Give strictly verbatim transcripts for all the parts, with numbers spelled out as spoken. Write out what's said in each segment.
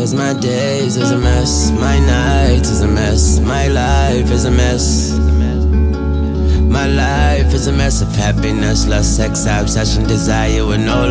cause my days is a mess. My nights is a mess. My life is a mess. My life is a mess of happiness, lust, sex, obsession, desire with no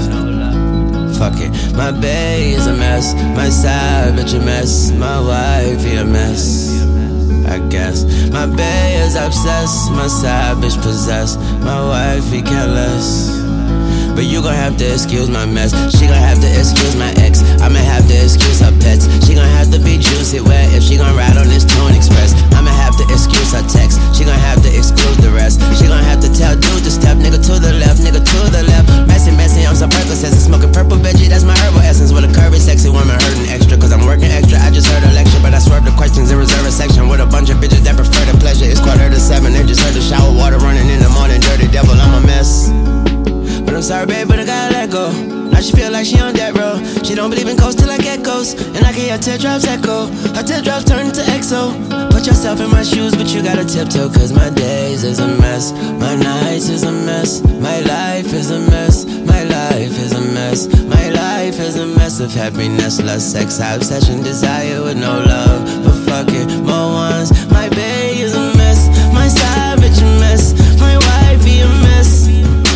love. Fuck it. My bae is a mess. My side bitch a mess. My wife he a mess, I guess. My bae is obsessed. My side bitch possessed. My wife he careless. But you gon' have to excuse my mess. She gon' have to excuse my ex. I'ma have to excuse her pets. She gon' have to be juicy wet if she gon' ride on this Tune Express. I'ma have to excuse her text. She gon' have to exclude the rest. She gon' have to tell dude to step. Nigga to the left, nigga to the left. Messy, messy, I'm some Percocets and smoking purple veggie. That's my herbal essence. With a curvy, sexy woman hurting extra. Cause I'm working extra. I just heard a lecture, but I swerved the questions and reserve a section with a bunch of bitches that prefer the pleasure. It's quarter to seven. They just heard the shower water running in the morning. Dirty devil, I'm a mess. But I'm sorry, babe, but I gotta let go. Now she feel like she on that road. She don't believe in ghosts till I get ghosts. And I can hear teardrops echo. Her teardrops turn to X O. Put yourself in my shoes, but you gotta tiptoe. Cause my days is a mess. My nights is a mess. My life is a mess. My life is a mess. My life is a mess of happiness, lust, sex, obsession, desire with no love. But fuck it, more ones. My bae is a mess. My side bitch a mess. My wife be a mess,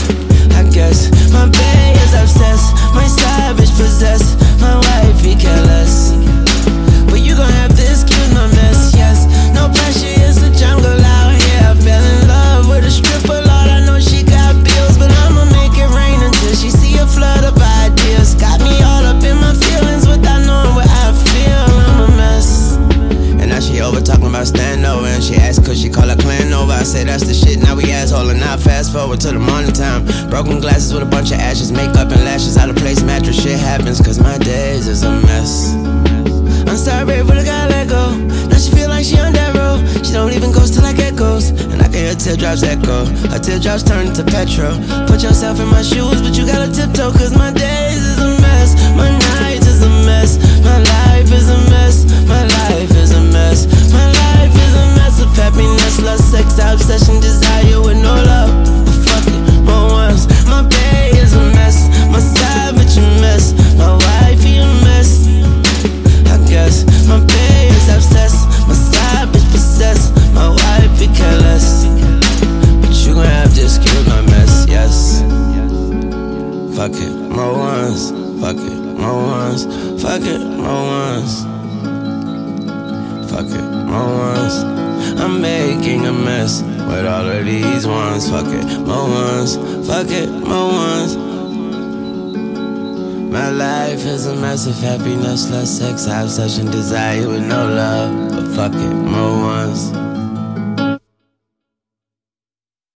I guess. My bae is obsessed. My side bitch possessed. My wife he careless. But you gon' have to excuse my mess, yes. No pressure, it's a jungle out here. I fell in love with a stripper, Lord, I know she got bills. But I'ma make it rain until she see a flood of ideas. Got me all up in my feelings without knowing what I feel. I'm a mess. And now she over talking about stand over. And she asked could she call her clan over. I say that's the shit, now we asshole. And now fast forward to the morning time. Broken glasses with a bunch of ashes. Makeup and lashes, out of place mattress. Shit happens cause my days is a mess. I'm sorry, babe, but I gotta let go. Now she feel like she on that road. She don't even ghost till I get ghost. And I can hear teardrops echo. Her teardrops turn to petrol. Put yourself in my shoes, but you gotta tiptoe. Cause my days is a mess. My nights is a mess. My life is a mess. My life is a mess. My life is a mess of happiness, lust, sex, obsession, desire with no love. But fuck it, more ones. My bae is a mess. My side bitch a mess. My wife he a mess, I guess. My bae is obsessed. My side bitch possessed. My wife be careless. But you gon' have to excuse my mess, yes. Fuck it, more ones. Fuck it, more ones. Fuck it, more ones. Fuck it, more ones. I'm making a mess with all of these ones. Fuck it, more ones. Fuck it, more ones. My life is a mess of happiness, lust, sex, obsession, desire with no love. But fuck it, more ones.